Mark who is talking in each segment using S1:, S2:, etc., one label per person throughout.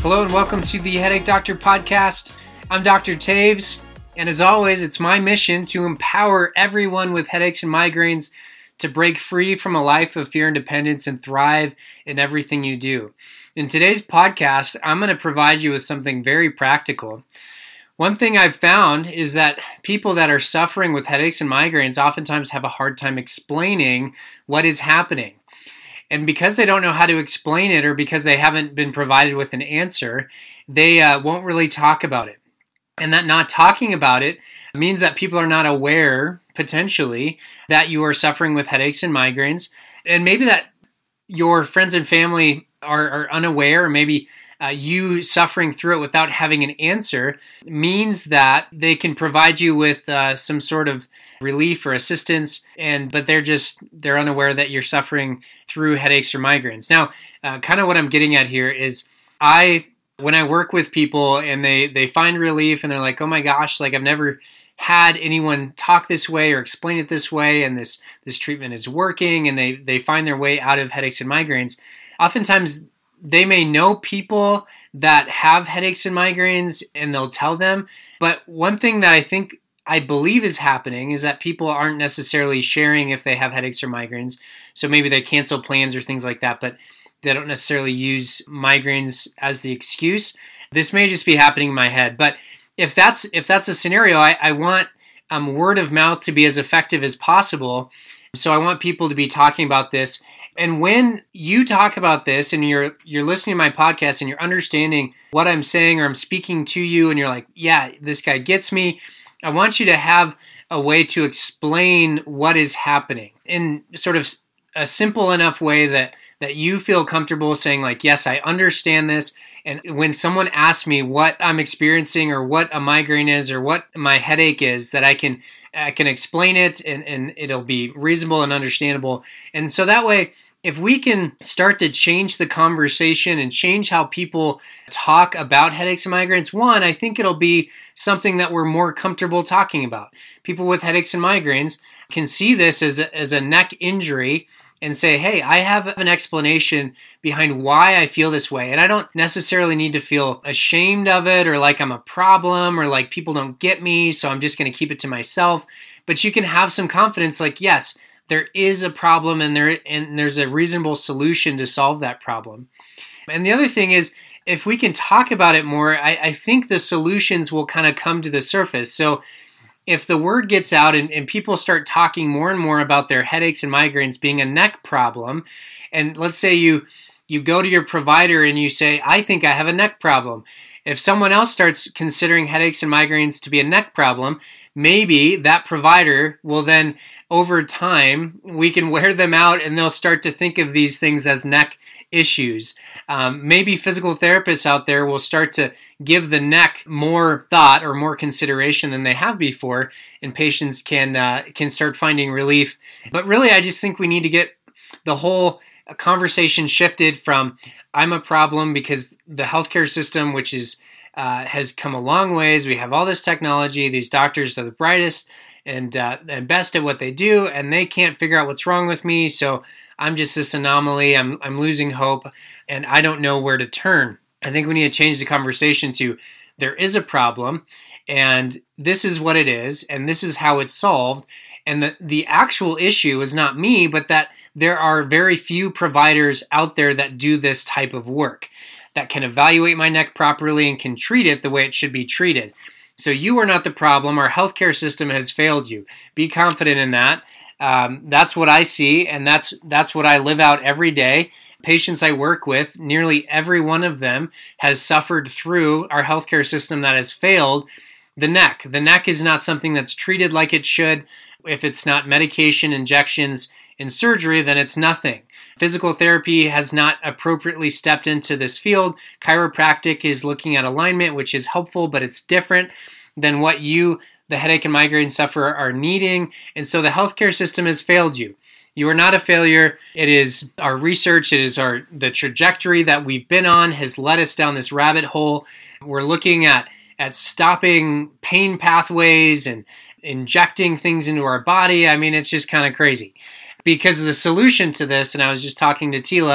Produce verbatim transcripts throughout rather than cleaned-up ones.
S1: Hello and welcome to the Headache Doctor podcast. I'm Doctor Taves, and as always, it's my mission to empower everyone with headaches and migraines to break free from a life of fear and dependence and thrive in everything you do. In today's podcast, I'm going to provide you with something very practical. One thing I've found is that people that are suffering with headaches and migraines oftentimes have a hard time explaining what is happening. And because they don't know how to explain it, or because they haven't been provided with an answer, they uh, won't really talk about it. And that not talking about it means that people are not aware, potentially, that you are suffering with headaches and migraines. And maybe that your friends and family are, are unaware, or maybe uh, you suffering through it without having an answer means that they can provide you with uh, some sort of relief or assistance, and but they're just they're unaware that you're suffering through headaches or migraines. Now, uh, kind of what I'm getting at here is I when I work with people and they they find relief and they're like, oh my gosh, like I've never had anyone talk this way or explain it this way, and this this treatment is working, and they they find their way out of headaches and migraines. Oftentimes they may know people that have headaches and migraines and they'll tell them, but one thing that I think I believe is happening is that people aren't necessarily sharing if they have headaches or migraines. So maybe they cancel plans or things like that, but they don't necessarily use migraines as the excuse. This may just be happening in my head, but if that's if that's a scenario, I, I want um, word of mouth to be as effective as possible. So I want people to be talking about this. And when you talk about this and you're you're listening to my podcast and you're understanding what I'm saying, or I'm speaking to you and you're like, yeah, this guy gets me, I want you to have a way to explain what is happening in sort of a simple enough way that, that you feel comfortable saying like, yes, I understand this. And when someone asks me what I'm experiencing or what a migraine is or what my headache is, that I can I can explain it and, and it'll be reasonable and understandable. And so that way, if we can start to change the conversation and change how people talk about headaches and migraines, one, I think it'll be something that we're more comfortable talking about. People with headaches and migraines can see this as a, as a neck injury and say, hey, I have an explanation behind why I feel this way. And I don't necessarily need to feel ashamed of it or like I'm a problem or like people don't get me, so I'm just going to keep it to myself. But you can have some confidence like, yes, there is a problem and there and there's a reasonable solution to solve that problem. And the other thing is, if we can talk about it more, I, I think the solutions will kind of come to the surface. So if the word gets out and, and people start talking more and more about their headaches and migraines being a neck problem, and let's say you you go to your provider and you say, I think I have a neck problem. If someone else starts considering headaches and migraines to be a neck problem, maybe that provider will then, over time, we can wear them out and they'll start to think of these things as neck issues. Um, maybe physical therapists out there will start to give the neck more thought or more consideration than they have before, and patients can uh, can start finding relief. But really, I just think we need to get the whole conversation shifted from I'm a problem because the healthcare system, which is uh, has come a long ways. We have all this technology. These doctors are the brightest and uh, and best at what they do, and they can't figure out what's wrong with me. So I'm just this anomaly. I'm I'm losing hope, and I don't know where to turn. I think we need to change the conversation to there is a problem, and this is what it is, and this is how it's solved. And the, the actual issue is not me, but that there are very few providers out there that do this type of work, that can evaluate my neck properly and can treat it the way it should be treated. So you are not the problem. Our healthcare system has failed you. Be confident in that. Um, that's what I see, and that's that's what I live out every day. Patients I work with, nearly every one of them has suffered through our healthcare system that has failed the neck. The neck is not something that's treated like it should. If it's not medication, injections, and surgery, then it's nothing. Physical therapy has not appropriately stepped into this field. Chiropractic is looking at alignment, which is helpful, but it's different than what you, the headache and migraine sufferer, are needing. And so the healthcare system has failed you. You are not a failure. It is our research, it is our the trajectory that we've been on has led us down this rabbit hole. We're looking at at stopping pain pathways and injecting things into our body. I mean, it's just kind of crazy. Because the solution to this, and I was just talking to Tila,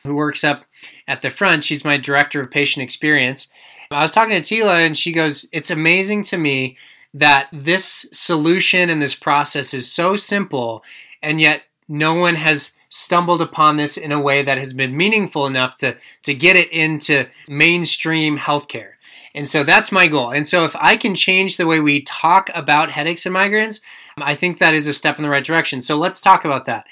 S1: who works up at the front. She's my director of patient experience. I was talking to Tila, and she goes, it's amazing to me that this solution and this process is so simple, and yet no one has stumbled upon this in a way that has been meaningful enough to, to get it into mainstream healthcare. And so that's my goal. And so if I can change the way we talk about headaches and migraines, I think that is a step in the right direction. So let's talk about that.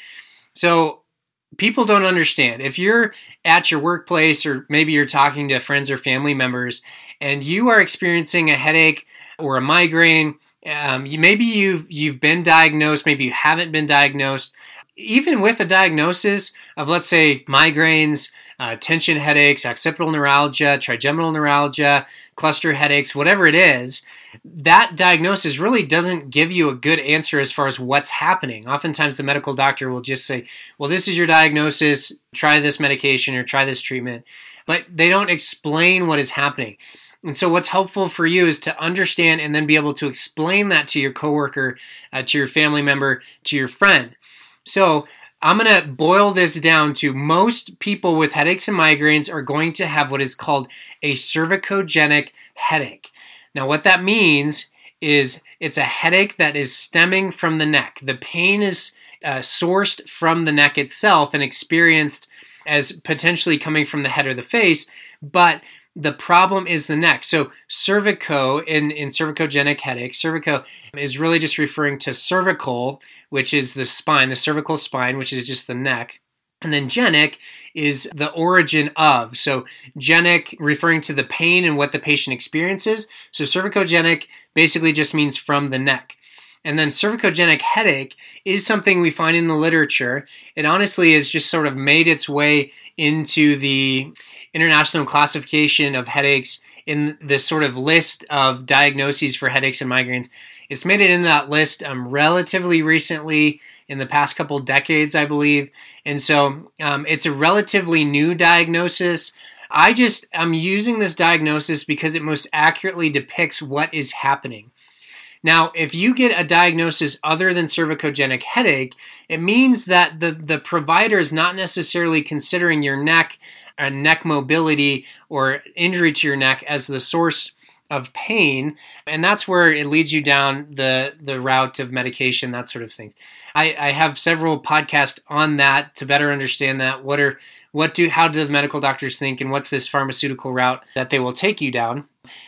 S1: So people don't understand. If you're at your workplace, or maybe you're talking to friends or family members, and you are experiencing a headache or a migraine, um, you, maybe you've, you've been diagnosed, maybe you haven't been diagnosed. Even with a diagnosis of, let's say, migraines, uh, tension headaches, occipital neuralgia, trigeminal neuralgia, cluster headaches, whatever it is, that diagnosis really doesn't give you a good answer as far as what's happening. Oftentimes the medical doctor will just say, well, this is your diagnosis, try this medication or try this treatment, but they don't explain what is happening. And so what's helpful for you is to understand and then be able to explain that to your coworker, uh, to your family member, to your friend. So I'm going to boil this down to most people with headaches and migraines are going to have what is called a cervicogenic headache. Now, what that means is it's a headache that is stemming from the neck. The pain is uh, sourced from the neck itself and experienced as potentially coming from the head or the face, but the problem is the neck. So cervico in, in cervicogenic headache, cervico is really just referring to cervical, which is the spine, the cervical spine, which is just the neck. And then genic is the origin of. So genic referring to the pain and what the patient experiences. So cervicogenic basically just means from the neck. And then cervicogenic headache is something we find in the literature. It honestly has just sort of made its way into the International Classification of Headaches in this sort of list of diagnoses for headaches and migraines. It's made it in that list um, relatively recently, in the past couple decades, I believe. And so um, it's a relatively new diagnosis. I just, I'm using this diagnosis because it most accurately depicts what is happening. Now, if you get a diagnosis other than cervicogenic headache, it means that the, the provider is not necessarily considering your neck and neck mobility or injury to your neck as the source of pain, and that's where it leads you down the, the route of medication, that sort of thing. I, I have several podcasts on that to better understand that. What are what do how do the medical doctors think, and what's this pharmaceutical route that they will take you down?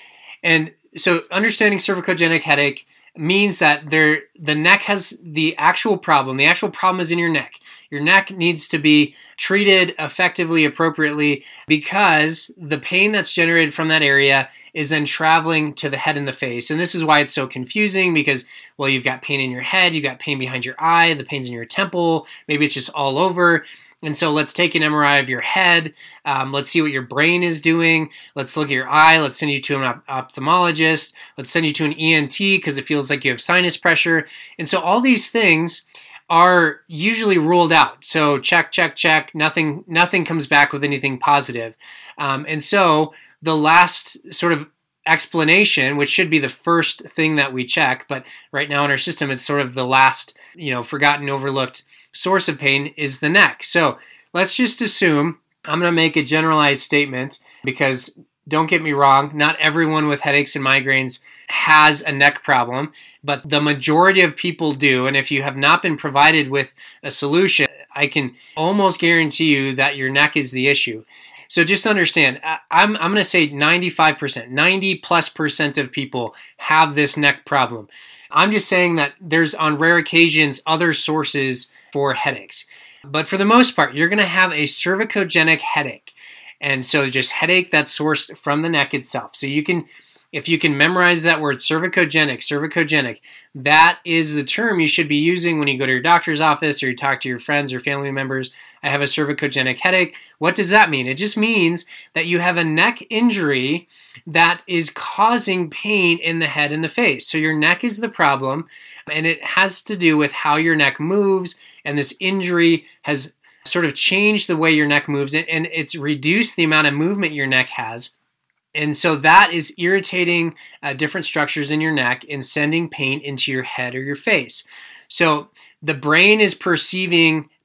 S1: And so understanding cervicogenic headache means that there the neck has the actual problem. The actual problem is in your neck. Your neck needs to be treated effectively, appropriately, because the pain that's generated from that area is then traveling to the head and the face. And this is why it's so confusing, because, well, you've got pain in your head, you've got pain behind your eye, the pain's in your temple, maybe it's just all over. And so let's take an M R I of your head. Um, let's see what your brain is doing. Let's look at your eye. Let's send you to an op- ophthalmologist. Let's send you to an E N T because it feels like you have sinus pressure. And so all these things are usually ruled out. So check, check, check. Nothing, nothing comes back with anything positive. Um, and so the last sort of explanation, which should be the first thing that we check, but right now in our system, it's sort of the last, you know, forgotten, overlooked source of pain is the neck. So let's just assume, I'm going to make a generalized statement because don't get me wrong, not everyone with headaches and migraines has a neck problem, but the majority of people do. And if you have not been provided with a solution, I can almost guarantee you that your neck is the issue. So just understand, I'm, I'm going to say ninety-five percent, ninety plus percent of people have this neck problem. I'm just saying that there's on rare occasions other sources for headaches. But for the most part, you're going to have a cervicogenic headache. And so just headache that's sourced from the neck itself. So you can, if you can memorize that word, cervicogenic, cervicogenic, that is the term you should be using when you go to your doctor's office or you talk to your friends or family members. I have a cervicogenic headache. What does that mean? It just means that you have a neck injury that is causing pain in the head and the face. So your neck is the problem, and it has to do with how your neck moves, and this injury has sort of changed the way your neck moves, and it's reduced the amount of movement your neck has. And so that is irritating uh, different structures in your neck and sending pain into your head or your face. So the brain is perceiving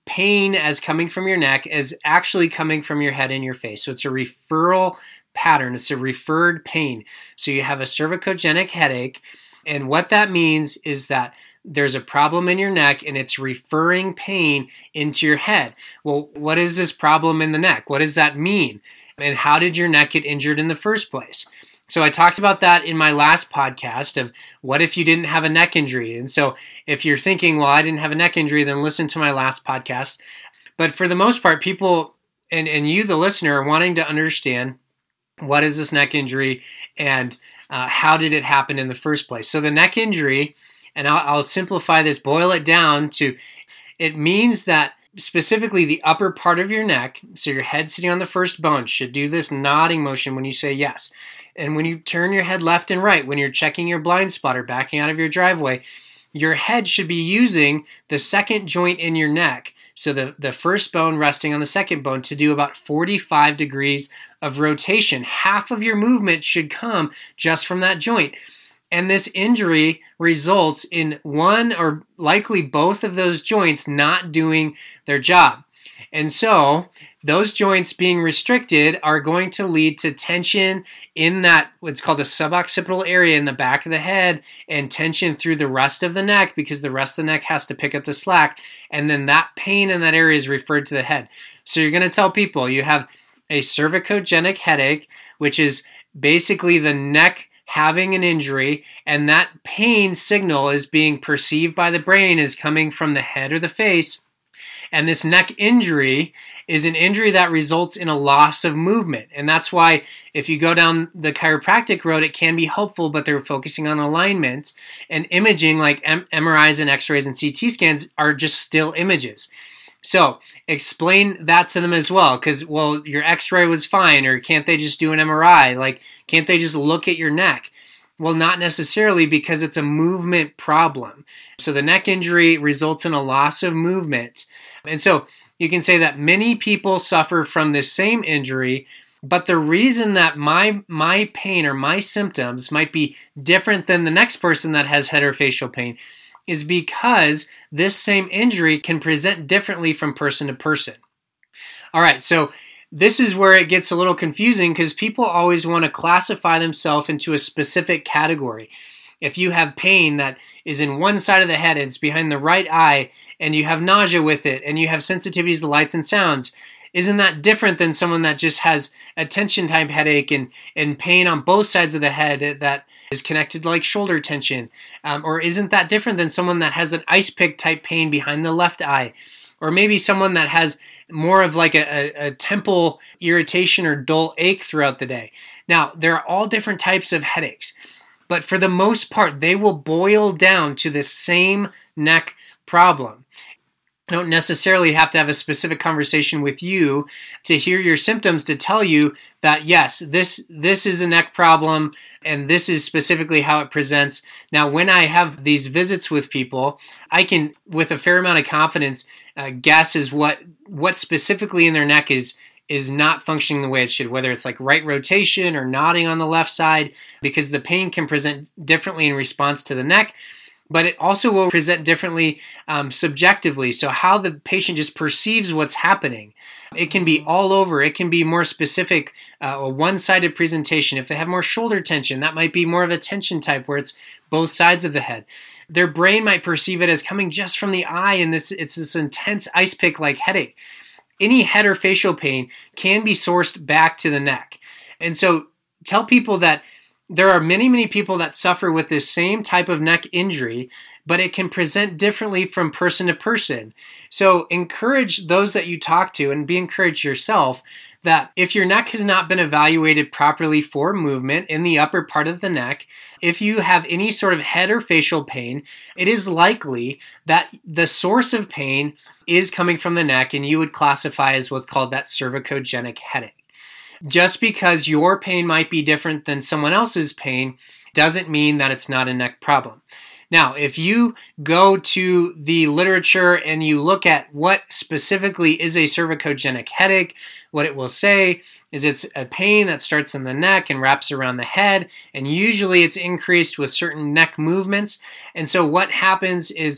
S1: pain as coming from your neck is actually coming from your head and your face. So it's a referral pattern. It's a referred pain. So you have a cervicogenic headache. And what that means is that there's a problem in your neck and it's referring pain into your head. Well, what is this problem in the neck? What does that mean? And how did your neck get injured in the first place? So I talked about that in my last podcast of what if you didn't have a neck injury? And so if you're thinking, well, I didn't have a neck injury, then listen to my last podcast. But for the most part, people and, and you, the listener, are wanting to understand what is this neck injury and uh, how did it happen in the first place? So the neck injury, and I'll, I'll simplify this, boil it down to, it means that specifically the upper part of your neck, so your head sitting on the first bone, should do this nodding motion when you say yes. And when you turn your head left and right, when you're checking your blind spot or backing out of your driveway, your head should be using the second joint in your neck, so the, the first bone resting on the second bone, to do about forty-five degrees of rotation. Half of your movement should come just from that joint. And this injury results in one or likely both of those joints not doing their job. And so those joints being restricted are going to lead to tension in that what's called the suboccipital area in the back of the head, and tension through the rest of the neck because the rest of the neck has to pick up the slack. And then that pain in that area is referred to the head. So you're going to tell people you have a cervicogenic headache, which is basically the neck having an injury, and that pain signal is being perceived by the brain as coming from the head or the face. And this neck injury is an injury that results in a loss of movement. And that's why if you go down the chiropractic road, it can be helpful, but they're focusing on alignment, and imaging like M R Is and X-rays and C T scans are just still images. So explain that to them as well, because, well, your X-ray was fine, or can't they just do an M R I? Like, can't they just look at your neck? Well, not necessarily, because it's a movement problem. So the neck injury results in a loss of movement. And so you can say that many people suffer from this same injury, but the reason that my my pain or my symptoms might be different than the next person that has head or facial pain is because this same injury can present differently from person to person. All right, so this is where it gets a little confusing because people always want to classify themselves into a specific category. If you have pain that is in one side of the head and it's behind the right eye, and you have nausea with it, and you have sensitivities to lights and sounds, isn't that different than someone that just has a tension type headache and, and pain on both sides of the head that is connected to like shoulder tension? Um, or isn't that different than someone that has an ice pick type pain behind the left eye? Or maybe someone that has more of like a, a, a temple irritation or dull ache throughout the day. Now, there are all different types of headaches, but for the most part, they will boil down to the same neck problem. I don't necessarily have to have a specific conversation with you to hear your symptoms to tell you that, yes, this this is a neck problem and this is specifically how it presents. Now, when I have these visits with people, I can, with a fair amount of confidence, uh, guess is what what specifically in their neck is is not functioning the way it should, whether it's like right rotation or nodding on the left side, because the pain can present differently in response to the neck. But it also will present differently um, subjectively. So how the patient just perceives what's happening. It can be all over. It can be more specific, uh, a one-sided presentation. If they have more shoulder tension, that might be more of a tension type where it's both sides of the head. Their brain might perceive it as coming just from the eye, and this it's this intense ice pick-like headache. Any head or facial pain can be sourced back to the neck. And so tell people that there are many, many people that suffer with this same type of neck injury, but it can present differently from person to person. So encourage those that you talk to, and be encouraged yourself, that if your neck has not been evaluated properly for movement in the upper part of the neck, if you have any sort of head or facial pain, it is likely that the source of pain is coming from the neck, and you would classify as what's called that cervicogenic headache. Just because your pain might be different than someone else's pain doesn't mean that it's not a neck problem. Now, if you go to the literature and you look at what specifically is a cervicogenic headache, what it will say is it's a pain that starts in the neck and wraps around the head, and usually it's increased with certain neck movements. And so what happens is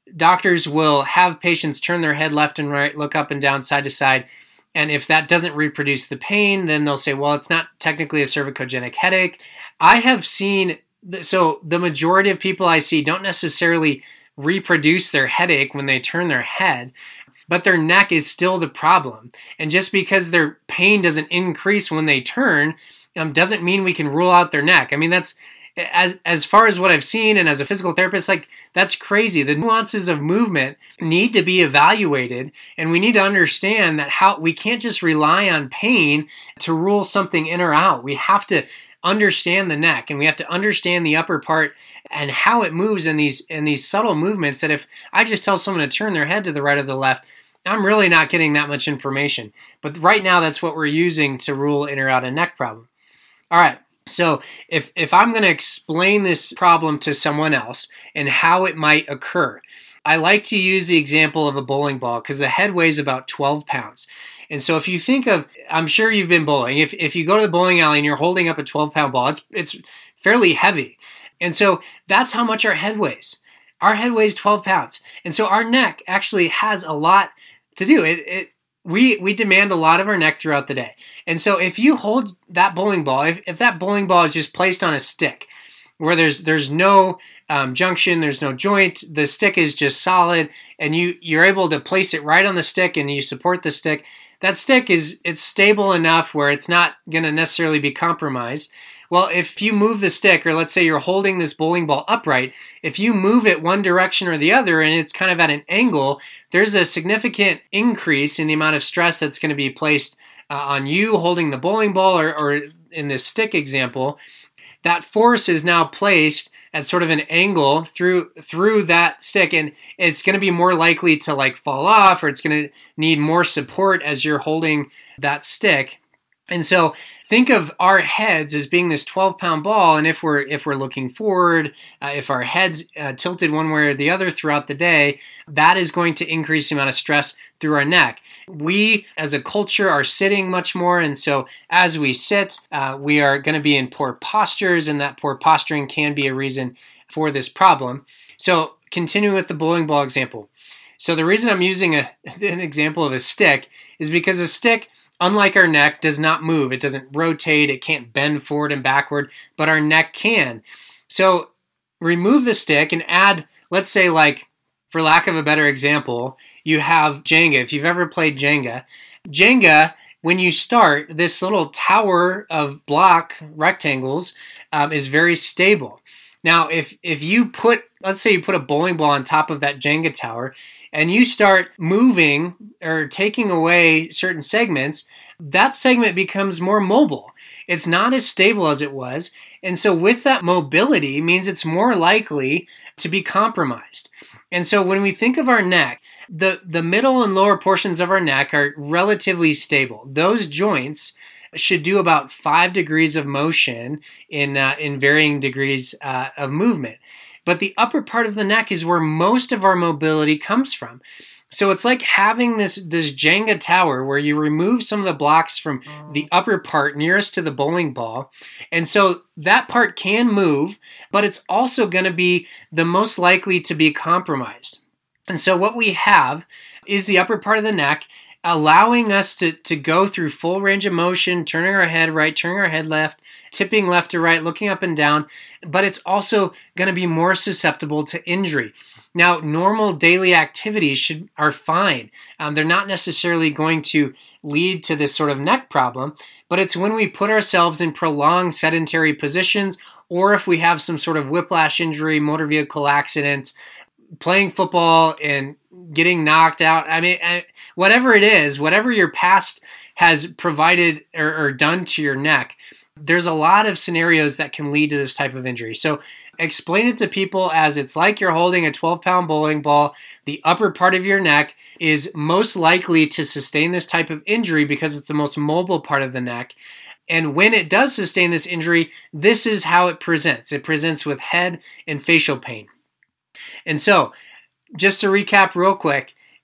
S1: doctors will have patients turn their head left and right, look up and down, side to side. And if that doesn't reproduce the pain, then they'll say, well, it's not technically a cervicogenic headache. I have seen, so the majority of people I see don't necessarily reproduce their headache when they turn their head, but their neck is still the problem. And just because their pain doesn't increase when they turn, um, doesn't mean we can rule out their neck. I mean, that's, as as far as what I've seen and as a physical therapist, like, that's crazy. The nuances of movement need to be evaluated, and we need to understand that how we can't just rely on pain to rule something in or out. We have to understand the neck, and we have to understand the upper part and how it moves in these in these subtle movements that if I just tell someone to turn their head to the right or the left, I'm really not getting that much information. But right now, that's what we're using to rule in or out a neck problem. All right. So if, if I'm going to explain this problem to someone else and how it might occur, I like to use the example of a bowling ball because the head weighs about twelve pounds. And so if you think of, I'm sure you've been bowling. If if you go to the bowling alley and you're holding up a twelve pound ball, it's it's fairly heavy. And so that's how much our head weighs. Our head weighs twelve pounds. And so our neck actually has a lot to do. It, it We we demand a lot of our neck throughout the day. And so if you hold that bowling ball, if, if that bowling ball is just placed on a stick where there's there's no um, junction, there's no joint, the stick is just solid, and you, you're able to place it right on the stick and you support the stick, that stick is it's stable enough where it's not going to necessarily be compromised. Well, if you move the stick, or let's say you're holding this bowling ball upright, if you move it one direction or the other and it's kind of at an angle, there's a significant increase in the amount of stress that's going to be placed uh, on you holding the bowling ball, or, or in this stick example, that force is now placed at sort of an angle through through that stick, and it's going to be more likely to like fall off, or it's going to need more support as you're holding that stick. And so think of our heads as being this twelve pound ball, and if we're if we're looking forward, uh, if our head's uh, tilted one way or the other throughout the day, that is going to increase the amount of stress through our neck. We, as a culture, are sitting much more, and so as we sit, uh, we are going to be in poor postures, and that poor posturing can be a reason for this problem. So continuing with the bowling ball example. So the reason I'm using a, an example of a stick is because a stick, unlike our neck, does not move. It doesn't rotate. It can't bend forward and backward, but our neck can. So remove the stick and add, let's say, like, for lack of a better example, you have Jenga. If you've ever played Jenga, Jenga, when you start, this little tower of block rectangles um, is very stable. Now, if if you put, let's say you put a bowling ball on top of that Jenga tower, and you start moving or taking away certain segments, that segment becomes more mobile. It's not as stable as it was. And so with that mobility means it's more likely to be compromised. And so when we think of our neck, the, the middle and lower portions of our neck are relatively stable. Those joints should do about five degrees of motion in, uh, in varying degrees uh, of movement. But the upper part of the neck is where most of our mobility comes from. So it's like having this, this Jenga tower where you remove some of the blocks from the upper part nearest to the bowling ball. And so that part can move, but it's also going to be the most likely to be compromised. And so what we have is the upper part of the neck allowing us to, to go through full range of motion, turning our head right, turning our head left, tipping left to right, looking up and down, but it's also going to be more susceptible to injury. Now, normal daily activities should are fine. Um, they're not necessarily going to lead to this sort of neck problem, but it's when we put ourselves in prolonged sedentary positions, or if we have some sort of whiplash injury, motor vehicle accident, playing football and getting knocked out. I mean, whatever it is, whatever your past has provided or, or done to your neck, there's a lot of scenarios that can lead to this type of injury. So explain it to people as it's like you're holding a twelve pound bowling ball. The upper part of your neck is most likely to sustain this type of injury because it's the most mobile part of the neck. And when it does sustain this injury, this is how it presents. It presents with head and facial pain. And so, just to recap real quick,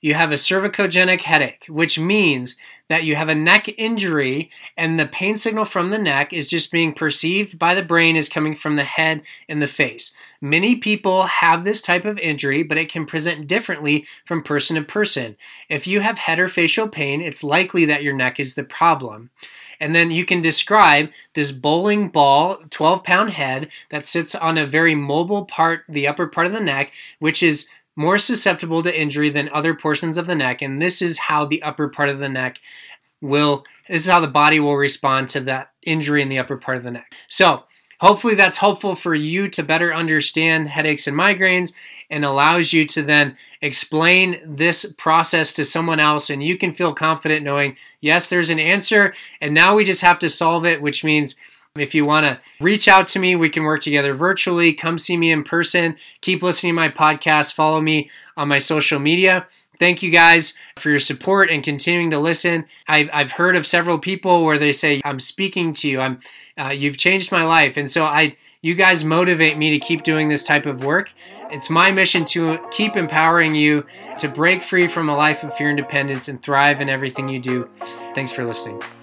S1: you have a cervicogenic headache, which means that you have a neck injury and the pain signal from the neck is just being perceived by the brain as coming from the head and the face. Many people have this type of injury, but it can present differently from person to person. If you have head or facial pain, it's likely that your neck is the problem. And then you can describe this bowling ball, twelve pound head that sits on a very mobile part, the upper part of the neck, which is more susceptible to injury than other portions of the neck. And this is how the upper part of the neck will, this is how the body will respond to that injury in the upper part of the neck. So hopefully that's helpful for you to better understand headaches and migraines and allows you to then explain this process to someone else, and you can feel confident knowing, yes, there's an answer, and now we just have to solve it, which means if you want to reach out to me, we can work together virtually. Come see me in person. Keep listening to my podcast. Follow me on my social media. Thank you guys for your support and continuing to listen. I've, I've heard of several people where they say, I'm speaking to you. I'm, uh, you've changed my life. And so I, you guys motivate me to keep doing this type of work. It's my mission to keep empowering you to break free from a life of fear and dependence and thrive in everything you do. Thanks for listening.